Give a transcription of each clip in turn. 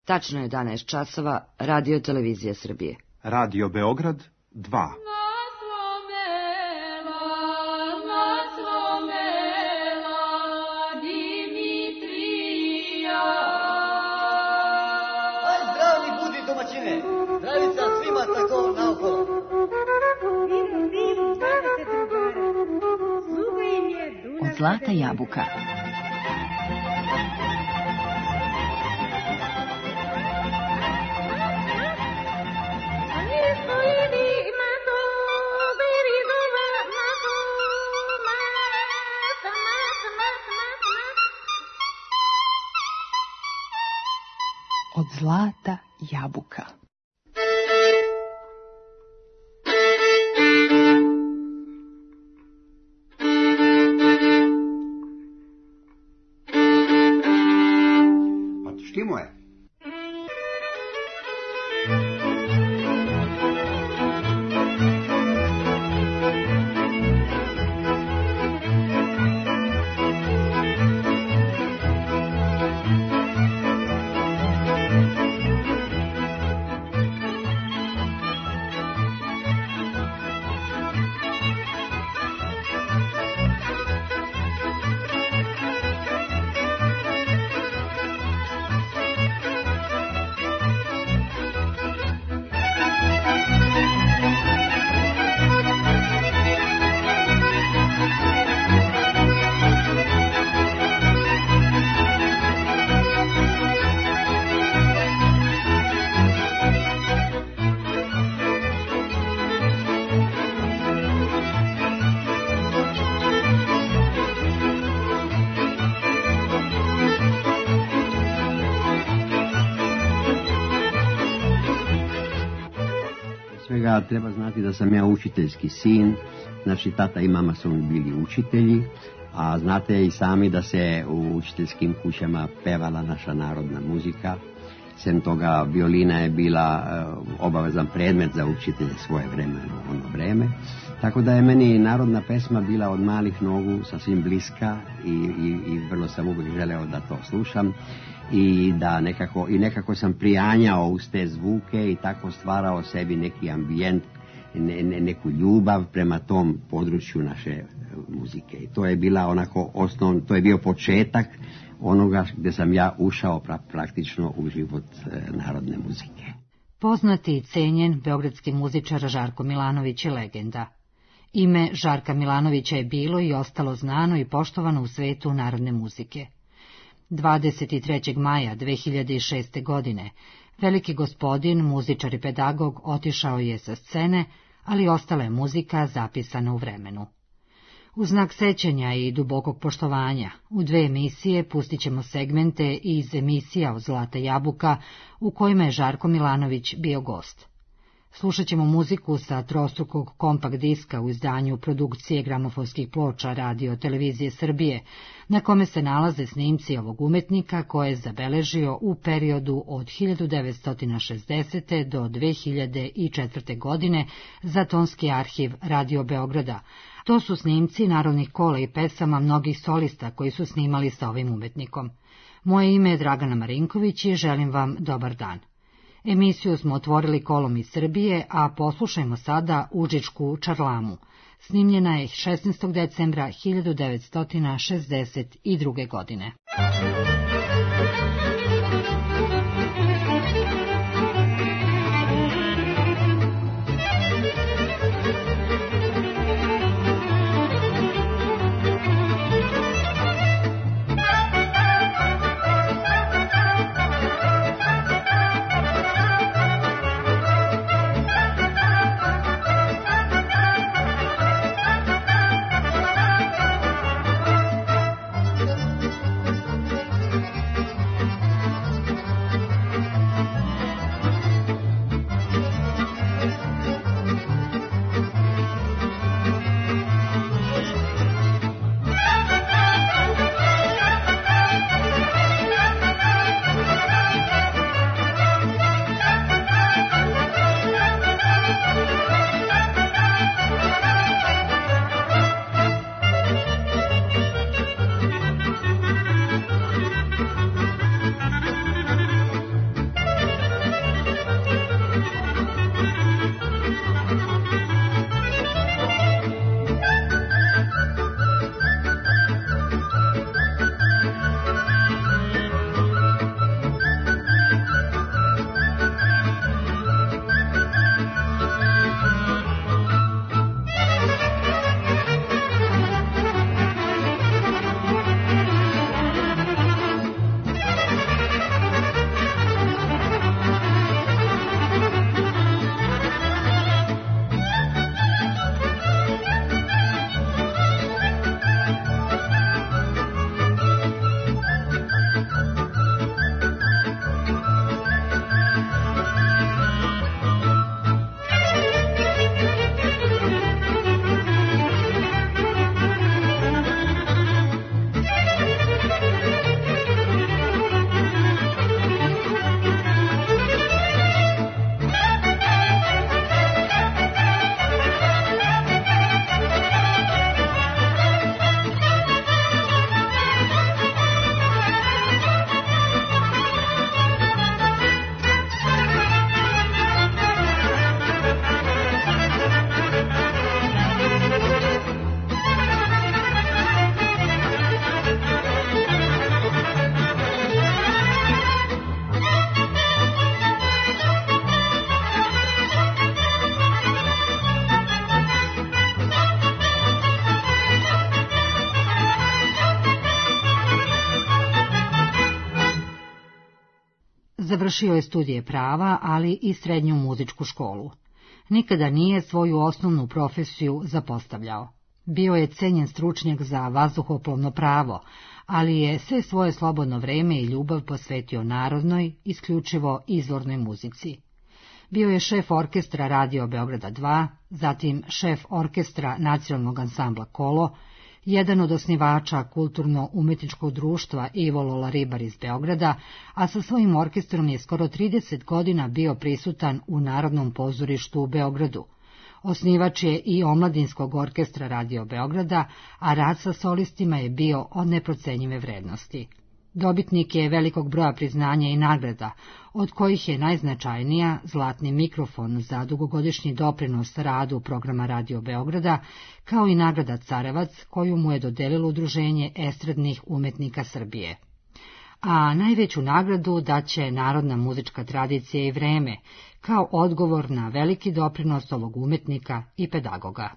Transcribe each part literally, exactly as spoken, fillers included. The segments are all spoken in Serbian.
Tačno je jedanaest časova, Radio Televizija Srbije. Radio Beograd dva. Zdravica svima tako naokolo. Od zlata jabuka. Od zlata jabuka. Štimo je. Svega treba znati da sam ja učiteljski sin, znači tata i mama su mi bili učitelji, a znate i sami da se u učiteljskim kućama pevala naša narodna muzika. Sem toga violina je bila uh, obavezan predmet za učitelje svoje vremeno, ono vreme. Tako da je meni narodna pesma bila od malih nogu sasvim bliska i, i, i vrlo sam uvijek želeo da to slušam i da nekako, i nekako sam prijanjao uz te zvuke i tako stvarao sebi neki ambijent, ne, ne, neku ljubav prema tom području naše muzike. I to je bila onako osnov, to je bio početak onoga gdje sam ja ušao pra, praktično u život e, narodne muzike. Poznati i cenjen beogradski muzičar Žarko Milanović je legenda. Ime Žarka Milanovića je bilo i ostalo znano i poštovano u svetu narodne muzike. dvadeset trećeg maja dve hiljade šeste. godine veliki gospodin, muzičar i pedagog, otišao je sa scene, ali ostala je muzika zapisana u vremenu. U znak sećanja i dubokog poštovanja, u dve emisije pustit ćemo segmente iz emisija Od zlata jabuka, u kojima je Žarko Milanović bio gost. Slušat ćemo muziku sa trostrukog kompakt diska u izdanju produkcije gramofonskih ploča Radio Televizije Srbije, na kome se nalaze snimci ovog umetnika koje je zabeležio u periodu od hiljadu devetsto šezdesete. do dve hiljade četvrte. godine za tonski arhiv Radio Beograda. To su snimci narodnih kola i pesama mnogih solista koji su snimali sa ovim umetnikom. Moje ime je Dragana Marinković i želim vam dobar dan. Emisiju smo otvorili kolom iz Srbije, a poslušajmo sada Užičku čarlamu. Snimljena je šesnaestog decembra hiljadu devetsto šezdeset druge. godine. Završio je studije prava, ali i srednju muzičku školu. Nikada nije svoju osnovnu profesiju zapostavljao. Bio je cenjen stručnjak za vazduhoplovno pravo, ali je sve svoje slobodno vreme i ljubav posvetio narodnoj, isključivo izvornoj muzici. Bio je šef orkestra Radio Beograda dva, zatim šef orkestra nacionalnog ansambla Kolo, jedan od osnivača kulturno-umetničkog društva Ivo Lola Ribar iz Beograda, a sa svojim orkestrom je skoro trideset godina bio prisutan u Narodnom pozorištu u Beogradu. Osnivač je i omladinskog orkestra Radio Beograda, a rad sa solistima je bio od neprocenjive vrednosti. Dobitnik je velikog broja priznanja i nagrada, od kojih je najznačajnija Zlatni mikrofon za dugogodišnji doprinos radu programa Radio Beograda, kao i nagrada Carevac, koju mu je dodelilo Udruženje estradnih umetnika Srbije. A najveću nagradu daće narodna muzička tradicija i vreme, kao odgovor na veliki doprinos ovog umetnika i pedagoga.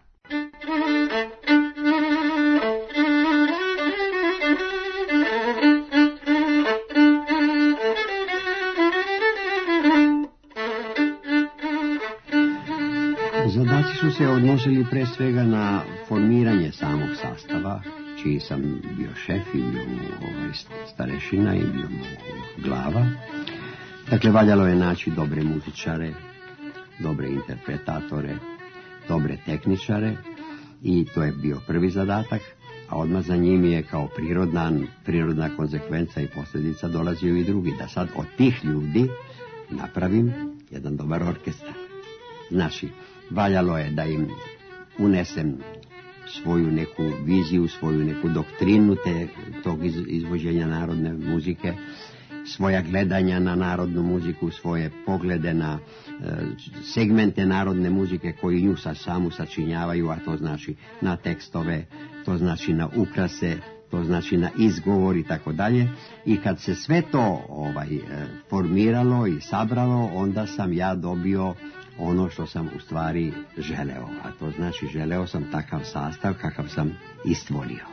Zadaci su se odnosili pre svega na formiranje samog sastava, čiji sam bio šef i bio mu ovaj, starešina i bio mu glava. Dakle, valjalo je naći dobre muzičare, dobre interpretatore, dobre tehničare i to je bio prvi zadatak, a odmah za njim je kao prirodna, prirodna konsekvenca i posljedica dolazio i drugi, da sad od tih ljudi napravim jedan dobar orkestar. Znači, valjalo je da im unesem svoju neku viziju, svoju neku doktrinu te, tog iz, izvođenja narodne muzike, svoja gledanja na narodnu muziku, svoje poglede na e, segmente narodne muzike koji nju sa samu sačinjavaju, a to znači na tekstove, to znači na ukrase, to znači na izgovor i tako dalje. I kad se sve to ovaj, e, formiralo i sabralo, onda sam ja dobio ono što sam u stvari želeo, a to znači želeo sam takav sastav kakav sam i stvorio.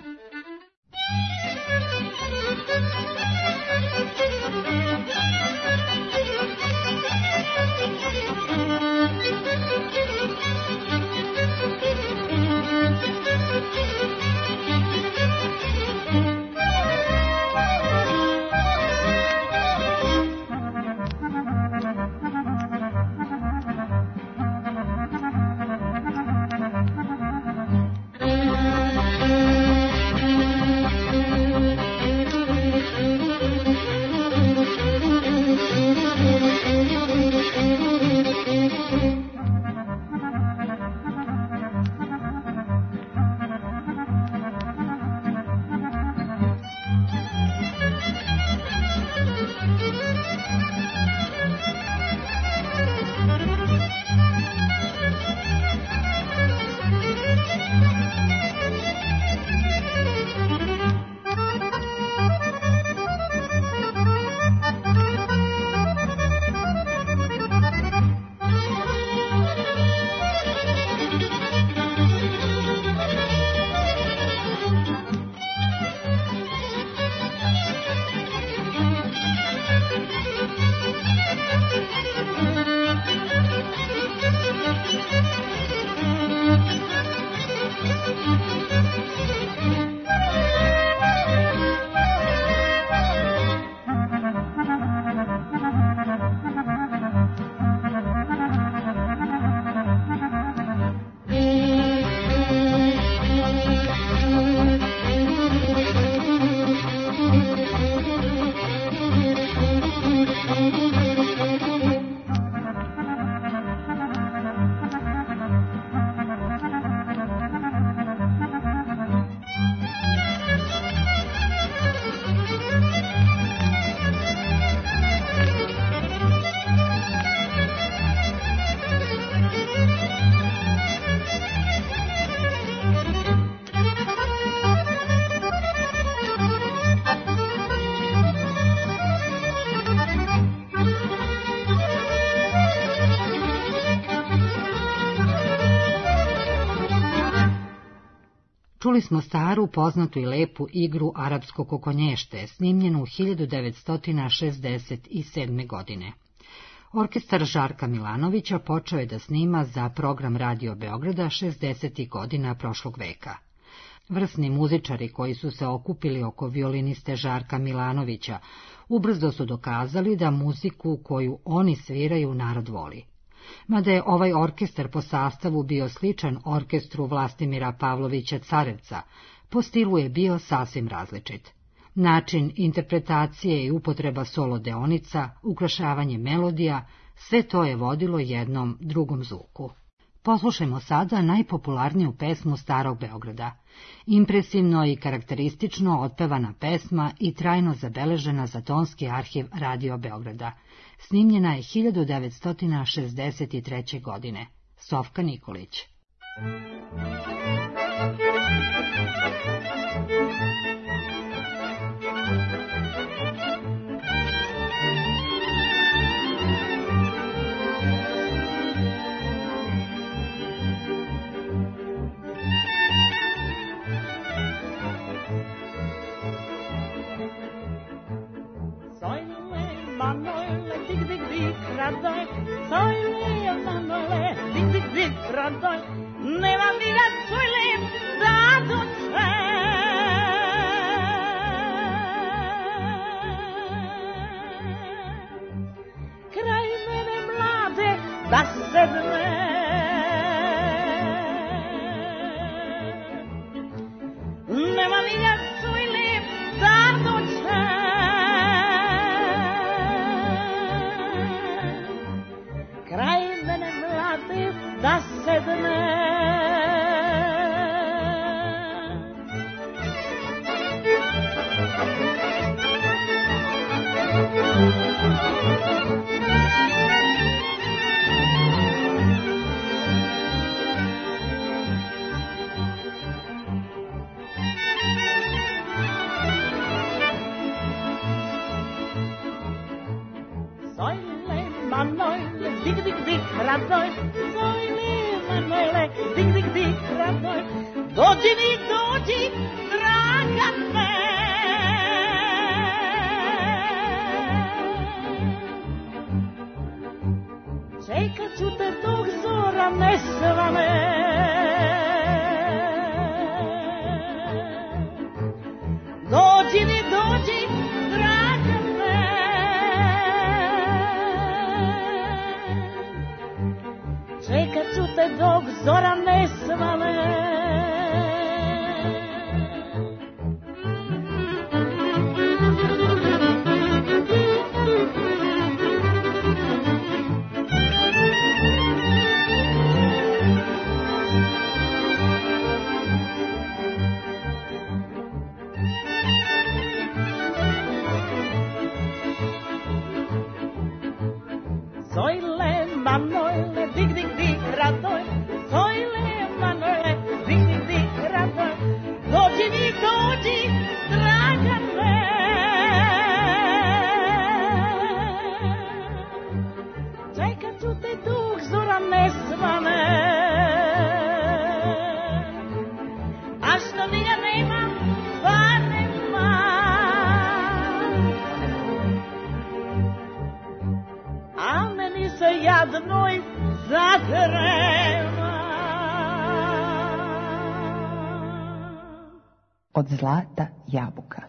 Čuli smo staru, poznatu i lepu igru Arapsko kokonješte, snimljenu hiljadu devetsto šezdeset sedme. godine. Orkestar Žarka Milanovića počeo je da snima za program Radio Beograda šezdesetih godina prošlog veka. Vrsni muzičari koji su se okupili oko violiniste Žarka Milanovića ubrzo su dokazali da muziku koju oni sviraju narod voli. Mada je ovaj orkestar po sastavu bio sličan orkestru Vlastimira Pavlovića Carevca, po stilu je bio sasvim različit. Način interpretacije i upotreba solo deonica, ukrašavanje melodija, sve to je vodilo jednom drugom zvuku. Poslušajmo sada najpopularniju pesmu Starog Beograda. Impresivno i karakteristično otpevana pesma i trajno zabeležena za tonski arhiv Radio Beograda. Snimljena je hiljadu devetsto šezdeset treće. godine. Sofka Nikolić. Nema mi da cujlim da duše. Kraj mene mlade da sedne. Nema mi da cujlim da duše. Kraj mene mlade da sedne. Sojle, manojle, dig, dig, dig, radoj. Sojle, manojle, dig, dig, dig, radoj. Dođi mi, dođi, draga me. Čekat ću te dok zora ne svane. Dođi mi, dođi, draga me. Čekat ću te dok zora ne svane. Sojle, manojle, dig, dig, dig, radoj. Sojle, manojle, dig, dig, dig, radoj. Dođi mi, dođi, draga me. Čekat ću te dok zora ne svane. A što mi ga nema, pa nema. A meni se jadnoj zatrema. Od zlata jabuka.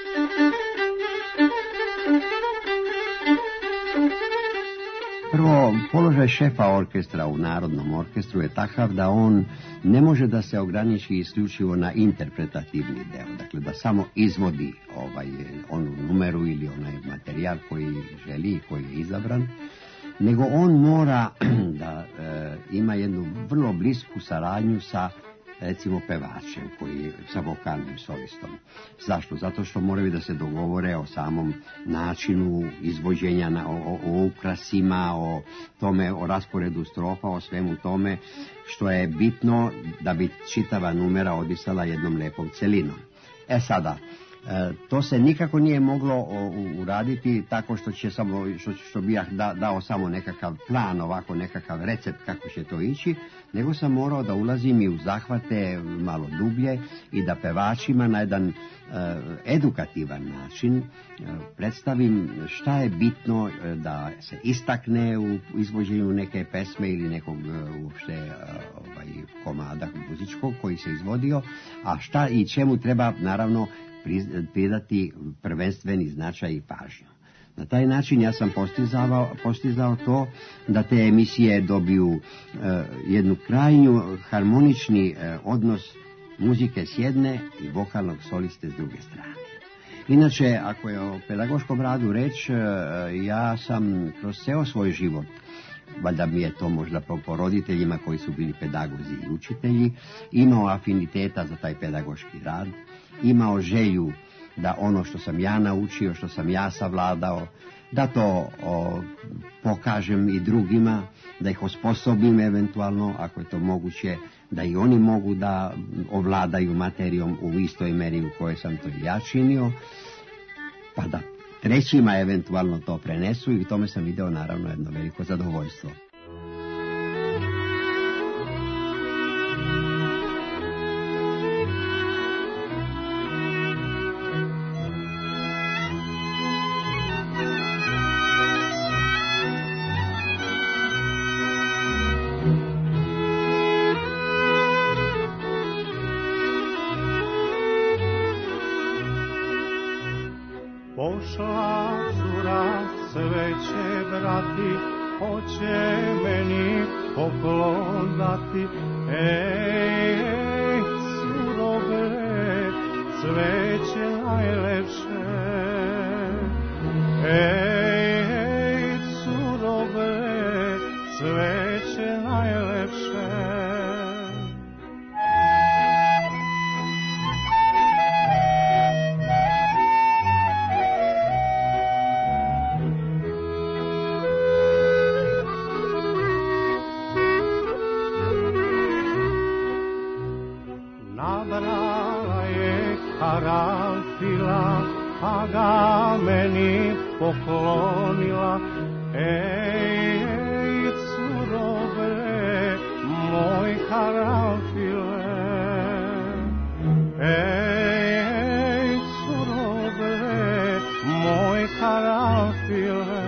Prvo, položaj šefa orkestra u Narodnom orkestru je takav da on ne može da se ograniči isključivo na interpretativni deo, dakle da samo izvodi ovaj, onu numeru ili onaj materijal koji želi i koji je izabran, nego on mora da e, ima jednu vrlo blisku saradnju sa recimo pevačem koji sa vokalnim solistom. Zašto? Zato što moraju da se dogovore o samom načinu izvođenja, na, o, o ukrasima, o tome, o rasporedu strofa, o svemu tome što je bitno da bi čitava numera odisala jednom lepom celinom. E sada, To se nikako nije moglo uraditi tako što će samo, što, što bi ja da, dao samo nekakav plan, ovako nekakav recept kako će to ići, nego sam morao da ulazim i u zahvate malo dublje i da pevačima na jedan uh, edukativan način uh, predstavim šta je bitno uh, da se istakne u izvođenju neke pesme ili nekog uh, uopšte uh, ovaj, komada muzičkog koji se izvodio, a šta i čemu treba naravno pridati prvenstveni značaj i pažnju. Na taj način ja sam postizao, postizao to da te emisije dobiju uh, jednu krajnju harmonični uh, odnos muzike s jedne i vokalnog soliste s druge strane. Inače, ako je o pedagoškom radu reč, uh, ja sam kroz ceo svoj život, valjda mi je to možda po, po roditeljima koji su bili pedagozi i učitelji, imao afiniteta za taj pedagoški rad, imao želju da ono što sam ja naučio, što sam ja savladao, da to o, pokažem i drugima, da ih osposobim eventualno, ako je to moguće, da i oni mogu da ovladaju materijom u istoj meri u kojoj sam to i ja činio, pa da trećima eventualno to prenesu i u tome sam video naravno jedno veliko zadovoljstvo. Pošla cura cveće brati, hoće meni poklon dati. Ej, ej, curo bre, cveće najlepše. Ej, ej, curo bre, cveće najlepše. Nabrala je karanfila, pa ga meni poklonila. Ej, ej, curo bre, moj karanfile. Ej, ej, curo bre, moj karanfile.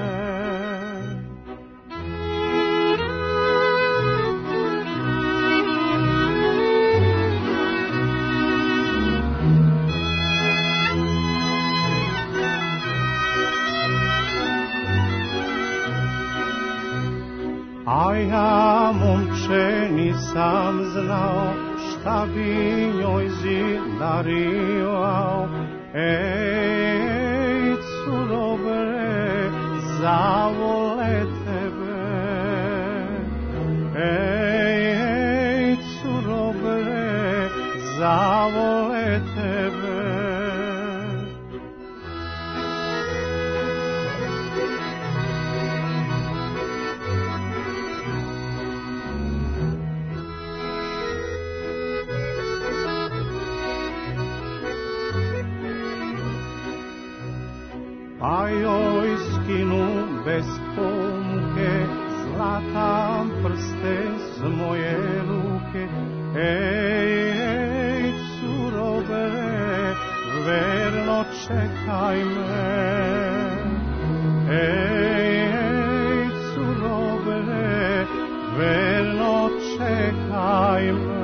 A ja, momče, nisam znao šta bi njoj darivao. Ej, curo bre, zavole tebe. Ej, ej, curo bre, zavole tebe. Pa joj skinu bez pomuke zlatan prsten s moje ruke. Ej, ej, curo bre, verno čekaj me. Ej, ej, curo bre, verno čekaj me.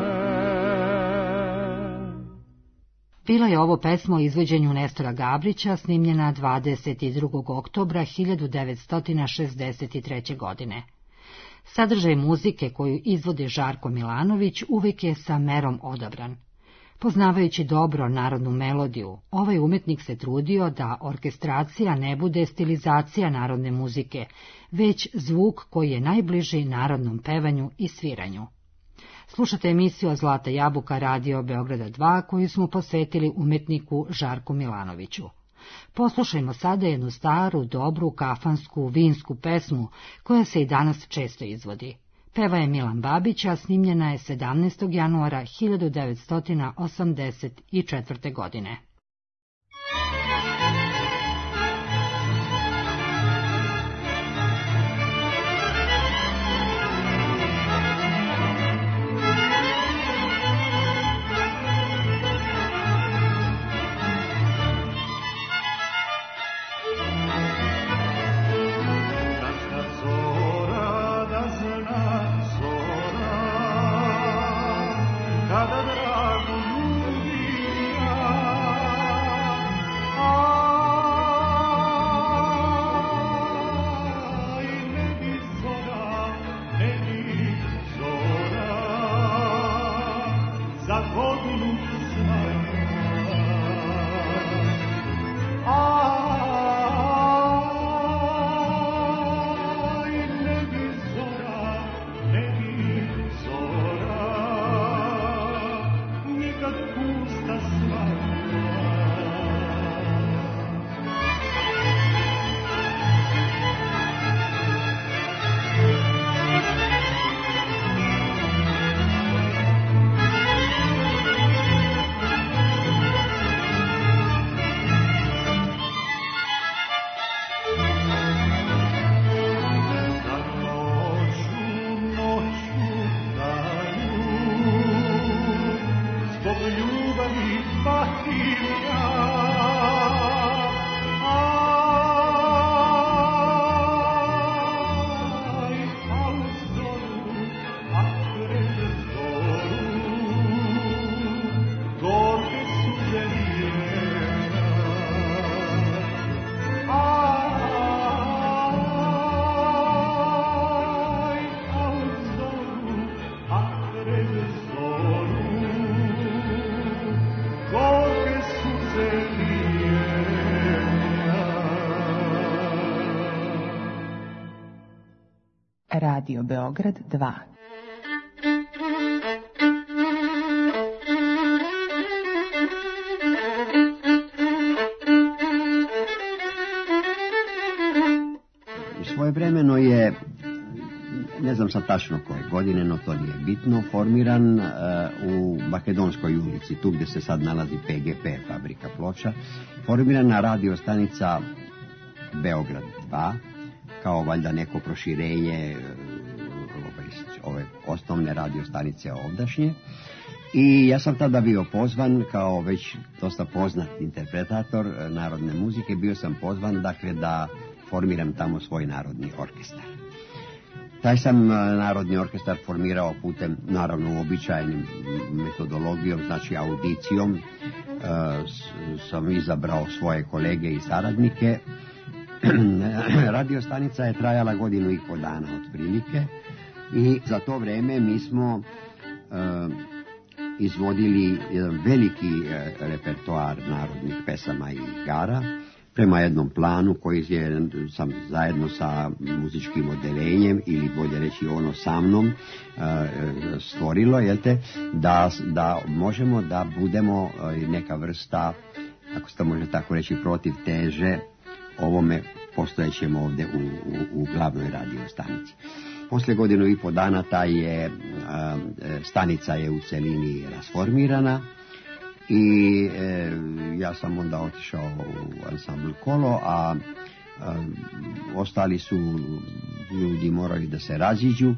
Bila je ovo pesma o izvođenju Nestora Gabrića, snimljena dvadeset drugog oktobra hiljadu devetsto šezdeset treće. godine. Sadržaj muzike koju izvodi Žarko Milanović uvek je sa merom odabran. Poznavajući dobro narodnu melodiju, ovaj umetnik se trudio da orkestracija ne bude stilizacija narodne muzike, već zvuk koji je najbliži narodnom pevanju i sviranju. Slušate emisiju Zlata jabuka Radio Beograda dva koju smo posvetili umetniku Žarku Milanoviću. Poslušajmo sada jednu staru, dobru, kafansku, vinsku pesmu koja se i danas često izvodi. Peva je Milan Babić, a snimljena je sedamnaestog januara hiljadu devetsto osamdeset četvrte. godine. Radio Beograd dva. Svojevremeno je, ne znam sad tačno koje godine, no to nije bitno, formiran uh, u Makedonskoj ulici, tu gdje se sad nalazi P G P, fabrika ploča, formirana radio stanica Beograd dva, kao valjda neko proširenje uh, ove osnovne radio stanice ovdašnje. I ja sam tada bio pozvan, kao već dosta poznat interpretator uh, narodne muzike, bio sam pozvan, dakle, da formiram tamo svoj narodni orkestar. Taj sam narodni orkestar formirao putem, naravno, uobičajenim metodologijom, znači audicijom. E, sam izabrao svoje kolege i saradnike. Radio stanica je trajala godinu i po dana otprilike i za to vrijeme mi smo e, izvodili jedan veliki e, repertoar narodnih pesama i igara prema jednom planu koji je sam zajedno sa muzičkim odelenjem, ili bolje reći ono sa mnom, stvorilo, jel te, da, da možemo da budemo neka vrsta, ako se to može tako reći, protiv teže ovome postojećem ovdje u, u, u glavnoj radio stanici. Poslije godinu i po dana ta je stanica je u celini rasformirana. I e, ja sam onda otišao u ansambl Kolo, a, a ostali su ljudi morali da se raziđu.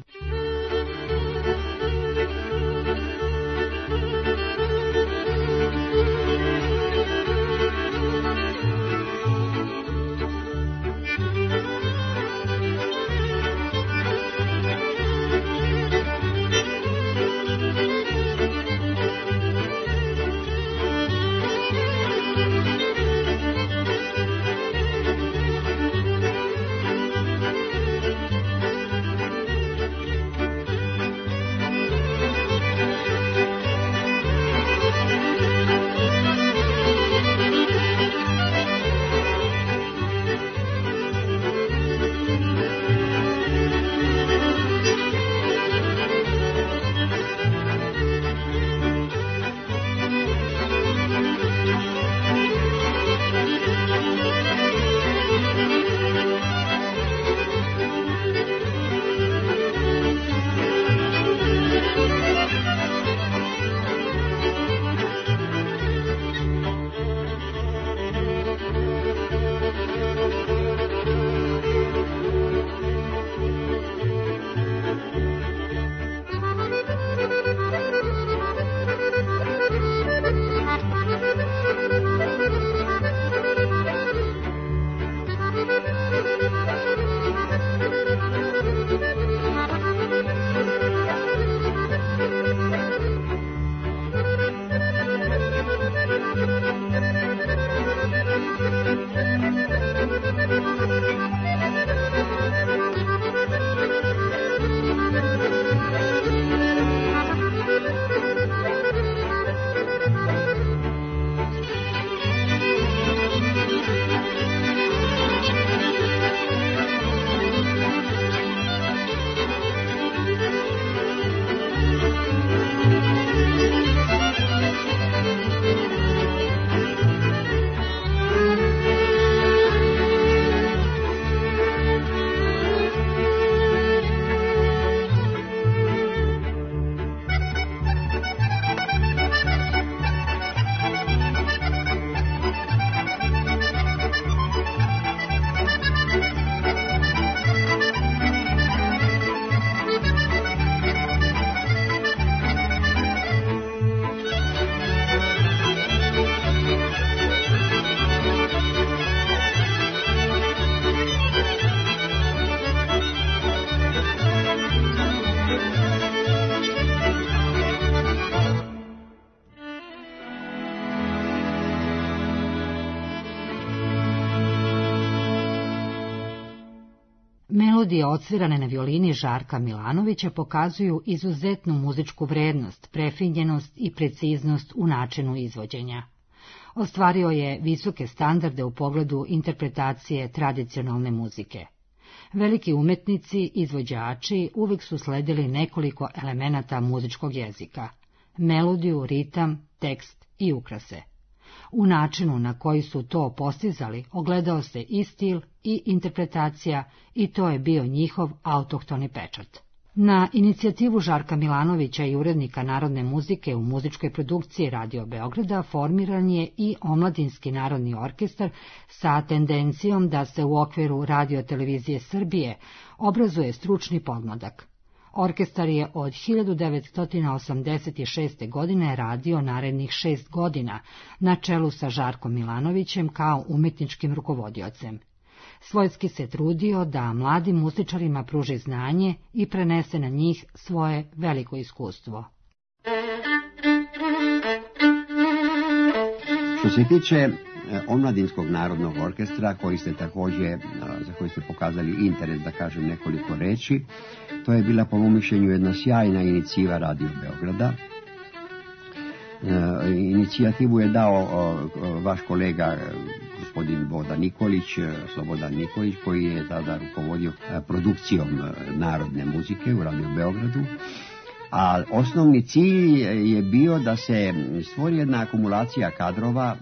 Melodije odsvirane na violini Žarka Milanovića pokazuju izuzetnu muzičku vrednost, prefinjenost i preciznost u načinu izvođenja. Ostvario je visoke standarde u pogledu interpretacije tradicionalne muzike. Veliki umetnici, izvođači uvijek su sledili nekoliko elemenata muzičkog jezika: melodiju, ritam, tekst i ukrase. U načinu na koji su to postizali ogledao se i stil i interpretacija i to je bio njihov autohtoni pečat. Na inicijativu Žarka Milanovića i urednika narodne muzike u muzičkoj produkciji Radio Beograda formiran je i Omladinski narodni orkestar sa tendencijom da se u okviru Radio televizije Srbije obrazuje stručni podmladak. Orkestar je od hiljadu devetsto osamdeset šeste. godine radio narednih šest godina, na čelu sa Žarkom Milanovićem kao umetničkim rukovodiocem. Svojski se trudio da mladim muzičarima pruži znanje i prenese na njih svoje veliko iskustvo. Što se tiče Omladinskog narodnog orkestra, koji ste također, za koji ste pokazali interes, da kažem nekoliko reči, to je bila po mom mišljenju jedna sjajna inicijativa Radio Beograda. E, inicijativu je dao o, o, vaš kolega gospodin Boda Nikolić, Slobodan Nikolić, koji je tada rukovodio produkcijom narodne muzike u Radio Beogradu. A osnovni cilj je bio da se stvori jedna akumulacija kadrova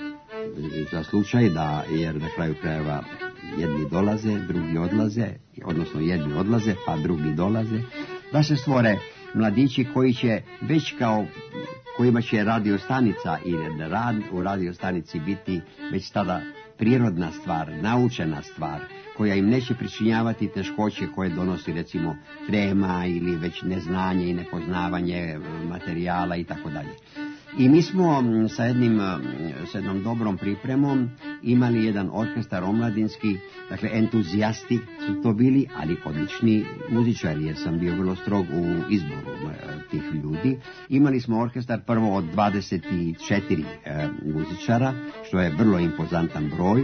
za slučaj da, jer na kraju krajeva jedni dolaze, drugi odlaze, odnosno jedni odlaze, pa drugi dolaze, da se stvore mladići koji će već kao, kojima će radiostanica i rad u radiostanici biti već tada prirodna stvar, naučena stvar, koja im neće pričinjavati teškoće koje donosi recimo trema ili već neznanje i nepoznavanje materijala i tako dalje. I mi smo sa, jednim, sa jednom dobrom pripremom imali jedan orkestar omladinski, dakle entuzijasti su to bili, ali odlični muzičari, jer sam bio vrlo strog u izboru tih ljudi. Imali smo orkestar prvo od dvadeset četiri e, muzičara, što je vrlo impozantan broj.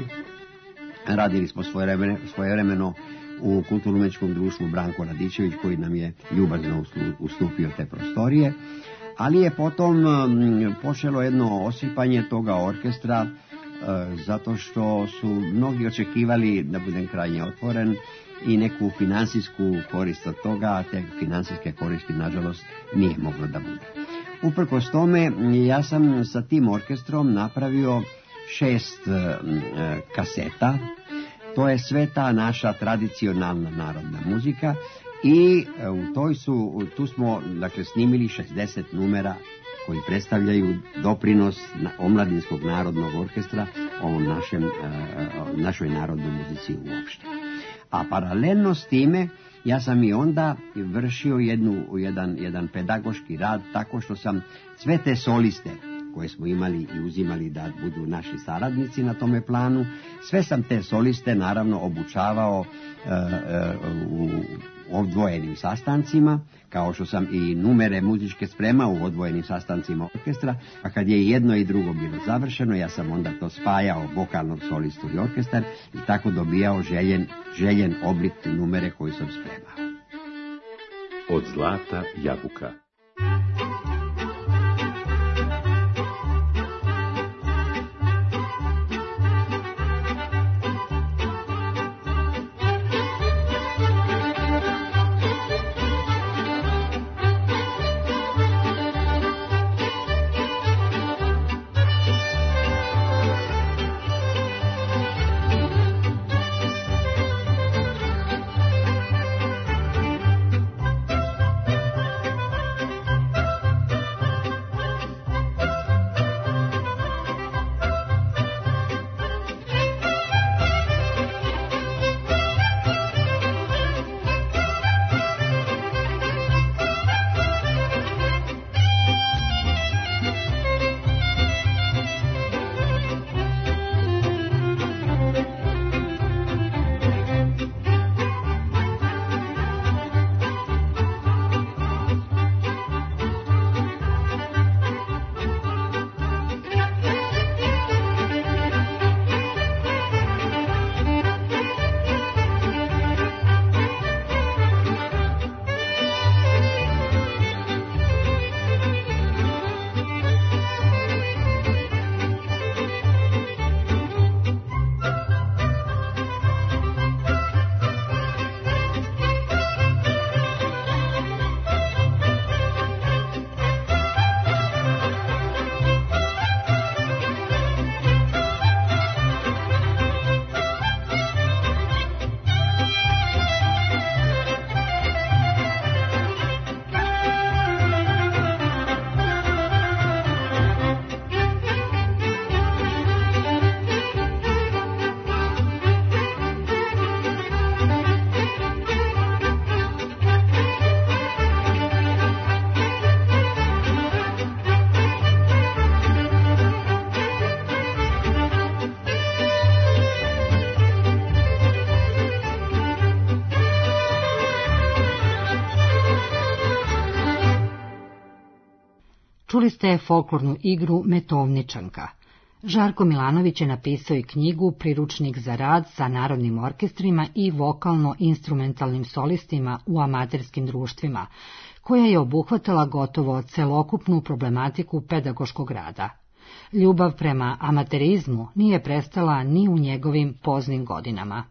Radili smo svojevremeno, svojevremeno u kulturno-umjetničkom društvu Branko Radičević, koji nam je ljubazno ustupio te prostorije. Ali je potom um, počelo jedno osipanje toga orkestra, uh, zato što su mnogi očekivali, da budem krajnje otvoren, i neku finansijsku korist od toga, a te finansijske koristi, nažalost, nije moglo da bude. Uprkos tome, ja sam sa tim orkestrom napravio šest uh, kaseta. To je sve ta naša tradicionalna narodna muzika. I u toj su, tu smo dakle snimili šezdeset numera koji predstavljaju doprinos Omladinskog narodnog orkestra ovom našem, našoj narodnoj muzici uopšte. A paralelno s time ja sam i onda vršio jednu, jedan, jedan pedagoški rad tako što sam sve te soliste koje smo imali i uzimali da budu naši saradnici na tome planu, sve sam te soliste naravno obučavao uh, uh, u odvojenim sastancima, kao što sam i numere muzičke spremao u odvojenim sastancima orkestra, a kad je jedno i drugo bilo završeno, ja sam onda to spajao, vokalnog solistu i orkestar, i tako dobijao željen, željen oblik numere koji sam spremao. Od zlata jabuka. Čuli ste folklornu igru Metovničanka. Žarko Milanović je napisao i knjigu Priručnik za rad sa narodnim orkestrima i vokalno-instrumentalnim solistima u amaterskim društvima, koja je obuhvatala gotovo celokupnu problematiku pedagoškog rada. Ljubav prema amaterizmu nije prestala ni u njegovim poznim godinama.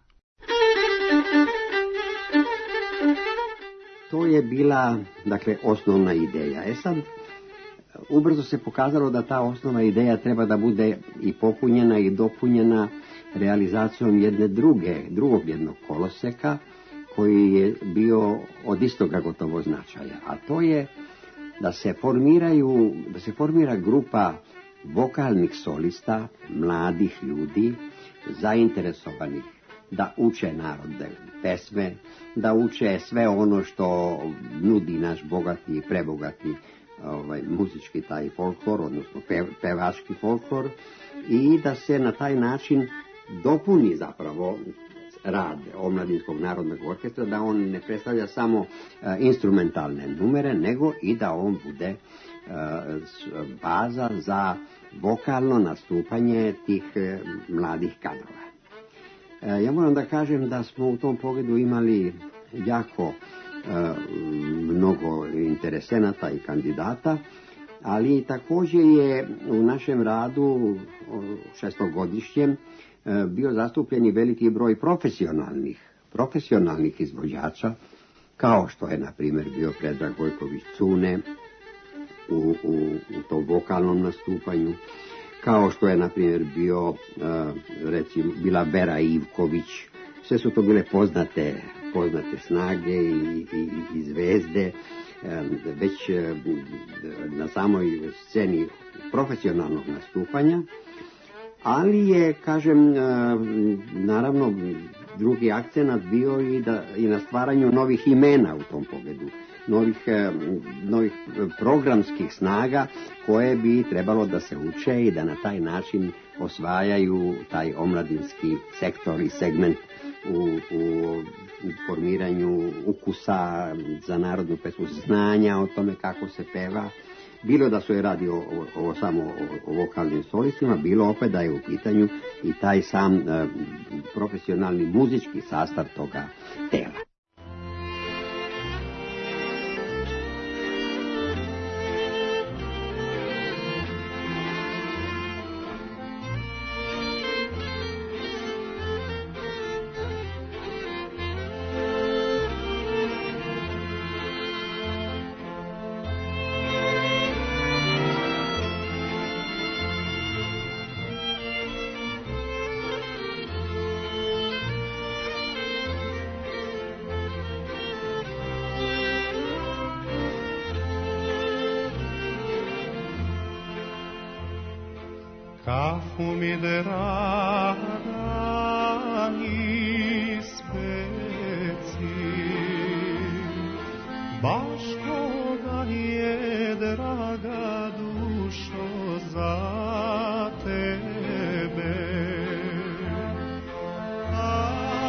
To je bila, dakle, osnovna ideja. E sad, ubrzo se pokazalo da ta osnovna ideja treba da bude i popunjena i dopunjena realizacijom jedne druge, drugog jednog koloseka, koji je bio od istoga gotovo značaja. A to je da se formiraju, da se formira grupa vokalnih solista, mladih ljudi, zainteresovanih da uče narodne pesme, da uče sve ono što nudi naš bogati i prebogati ovaj, muzički taj folklor, odnosno pe, pevački folklor, i da se na taj način dopuni zapravo rad Omladinskog narodnog orkestra, da on ne predstavlja samo uh, instrumentalne numere, nego i da on bude uh, baza za vokalno nastupanje tih uh, mladih kadrova. Uh, ja moram da kažem da smo u tom pogledu imali jako uh, mnogo interesenata i kandidata, ali također je u našem radu šestogodišnjem bio zastupljen i veliki broj profesionalnih, profesionalnih izvođača, kao što je, na primjer, bio Predrag Gojković Cune u, u, u tom vokalnom nastupanju, kao što je, na primjer, bio, recimo, bila Vera Ivković. Sve su to bile poznate, poznate snage i, i, i zvezde, već na samoj sceni profesionalnog nastupanja. Ali je, kažem, naravno, drugi akcenat bio i, da, i na stvaranju novih imena u tom pogledu, novih, novih programskih snaga koje bi trebalo da se uče i da na taj način osvajaju taj omladinski sektor i segment u, u formiranju ukusa za narodnu pesmu, znanja o tome kako se peva. Bilo da se radi o, o, o samo o, o vokalnim solistima, bilo opet da je u pitanju i taj sam e, profesionalni muzički sastav toga tela. Kafu mi draga ispeci, baš koga je draga dušo za tebe. A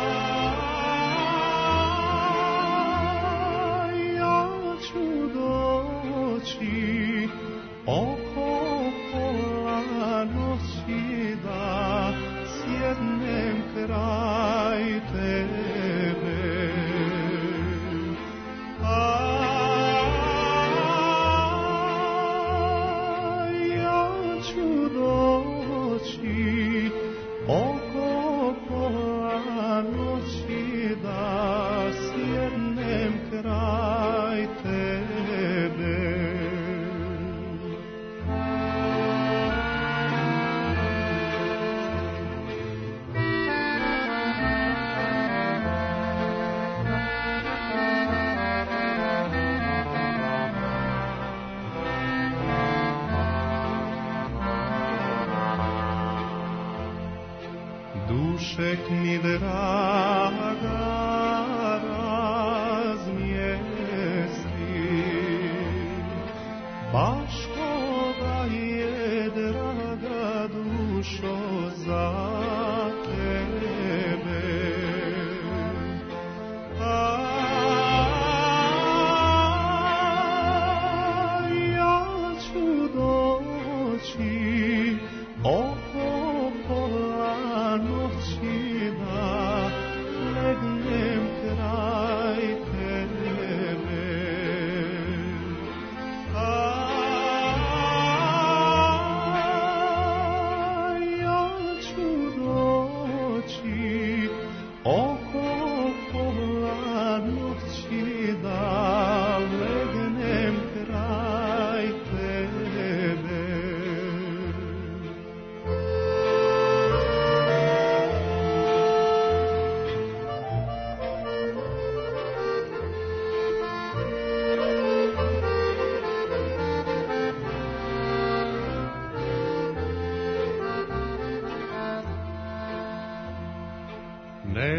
ja ću doći oko noći da sjednem kraj tebe. A ja ću doći oko pola noći da sjednem kraj tebe. Dušek mi draga razmjesti, baš koga je draga dušo za tebe. A ja ću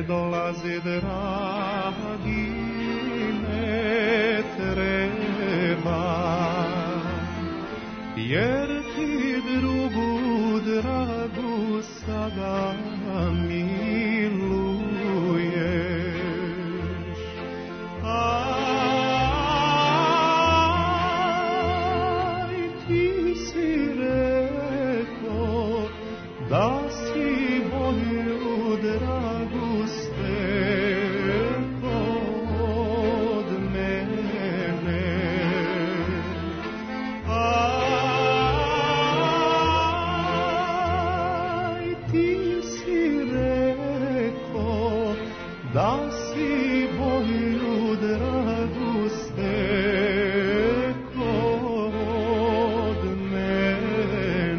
dolazi, dragi, ne treba, jer ti drugu dragu sada miluješ. Aj, ti si rekao da si moju dragu stekao od mene. Aj, ti si rekao da si moju dragu stekao od mene.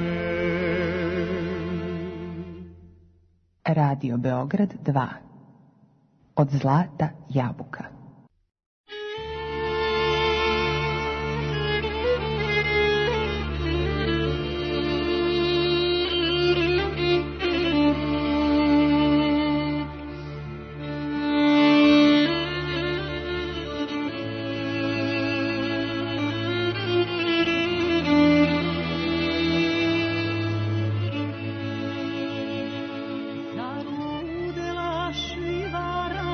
Radio Beograd dva. Od zlata jabuka. Zarudela šivara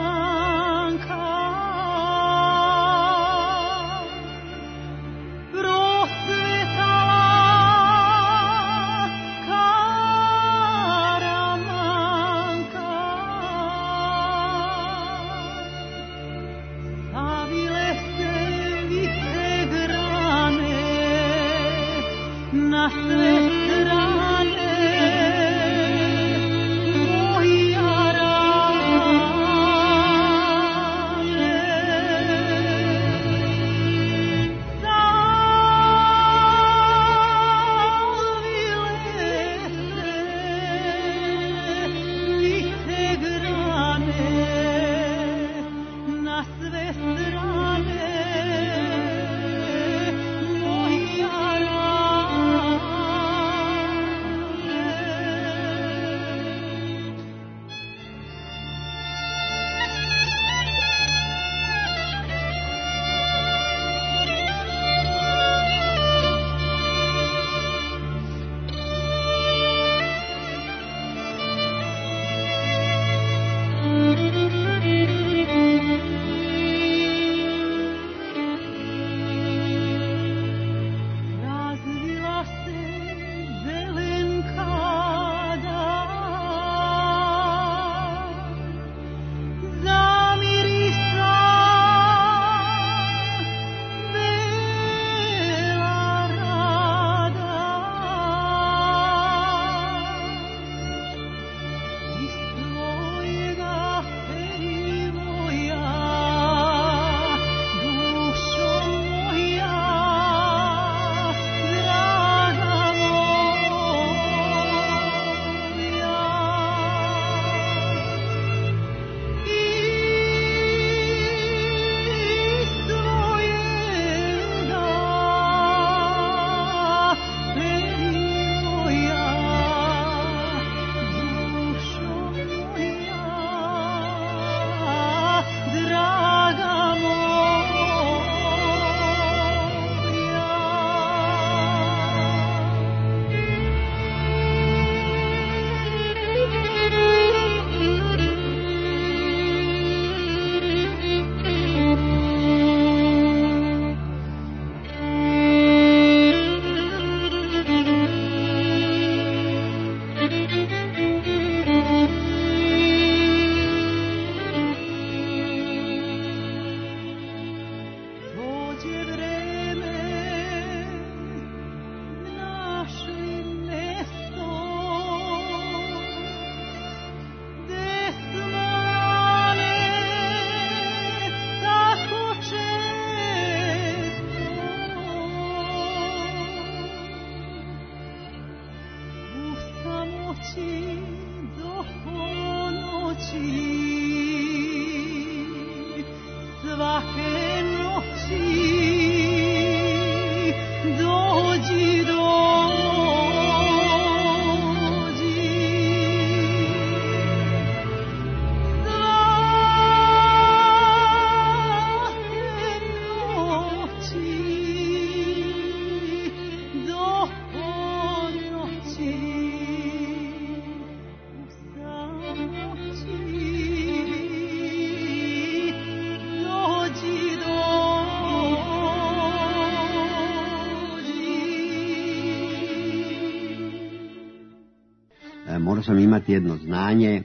morao sam imati jedno znanje,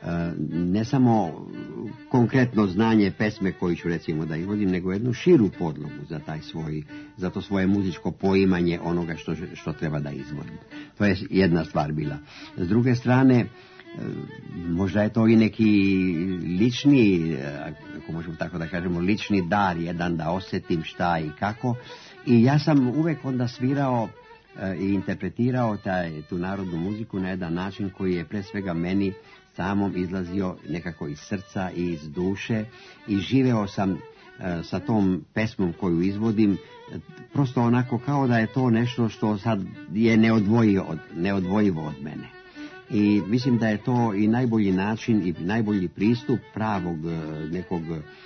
ne samo konkretno znanje pesme koju ću recimo da izvodim, nego jednu širu podlogu za taj svoj, za to svoje muzičko poimanje onoga što, što treba da izvodim. To je jedna stvar bila. S druge strane, možda je to i neki lični, ako možemo tako da kažemo, lični dar jedan da osjetim šta i kako. I ja sam uvek onda svirao i interpretirao taj, tu narodnu muziku na jedan način koji je pre svega meni samom izlazio nekako iz srca i iz duše i živeo sam e, sa tom pesmom koju izvodim prosto onako kao da je to nešto što sad je neodvojivo od, neodvojivo od mene. I mislim da je to i najbolji način i najbolji pristup pravog nekog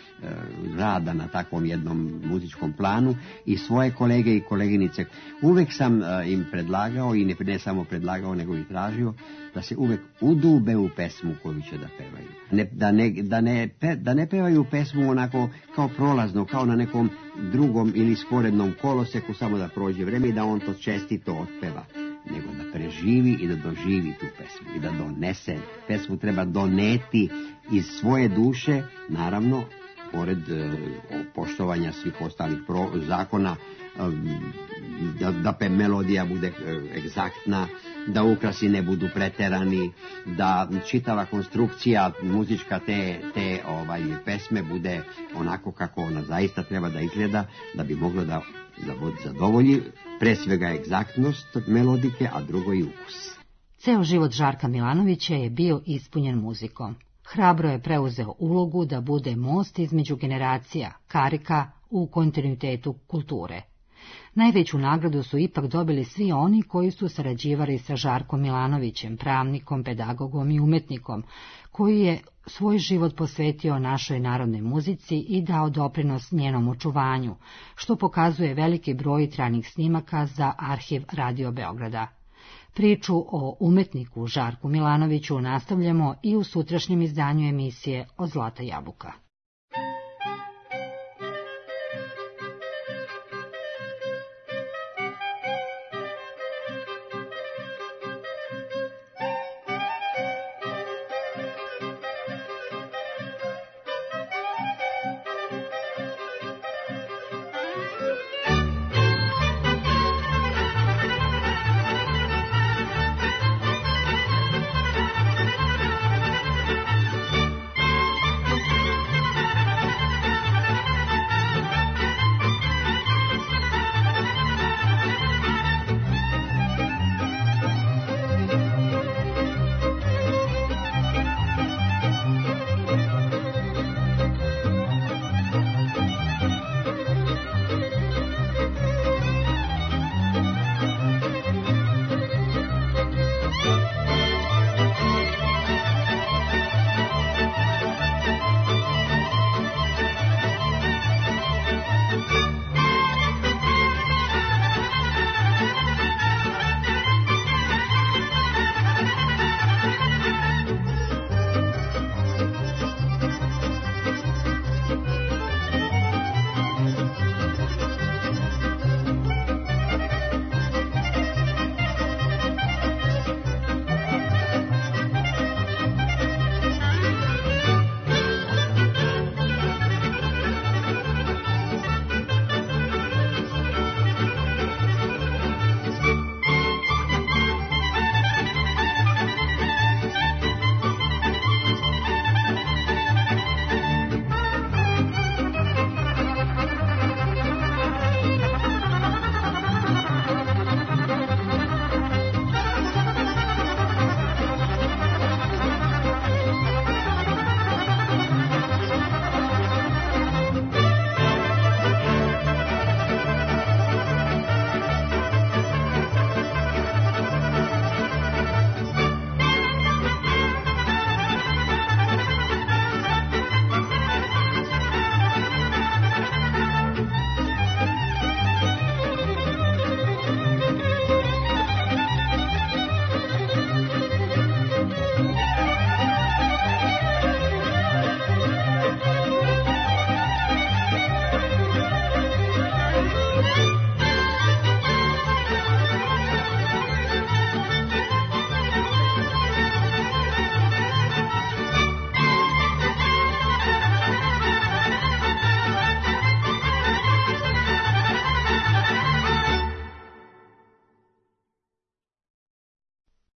rada na takvom jednom muzičkom planu i svoje kolege i koleginice. Uvek sam im predlagao i ne, ne samo predlagao nego i tražio da se uvek udube u pesmu koju će da pevaju. Ne, da, ne, da, ne, da ne pevaju pesmu onako kao prolazno, kao na nekom drugom ili sporednom koloseku samo da prođe vreme i da on to čestito otpeva, nego da preživi i da doživi tu pesmu i da donese. Pesmu treba doneti iz svoje duše, naravno, pored uh, poštovanja svih ostalih pro, zakona, um, da, da pe melodija bude uh, egzaktna, da ukrasi ne budu preterani, da čitava konstrukcija muzička te, te ovaj, pesme bude onako kako ona zaista treba da izgleda, da bi moglo da, da zadovolji pre svega egzaktnost melodike, a drugo i ukus. Ceo život Žarka Milanovića je bio ispunjen muzikom. Hrabro je preuzeo ulogu da bude most između generacija, karika u kontinuitetu kulture. Najveću nagradu su ipak dobili svi oni koji su sarađivali sa Žarkom Milanovićem, pravnikom, pedagogom i umetnikom, koji je svoj život posvetio našoj narodnoj muzici i dao doprinos njenom očuvanju, što pokazuje veliki broj trajnih snimaka za arhiv Radio Beograda. Priču o umetniku Žarku Milanoviću nastavljamo i u sutrašnjem izdanju emisije Od zlata jabuka.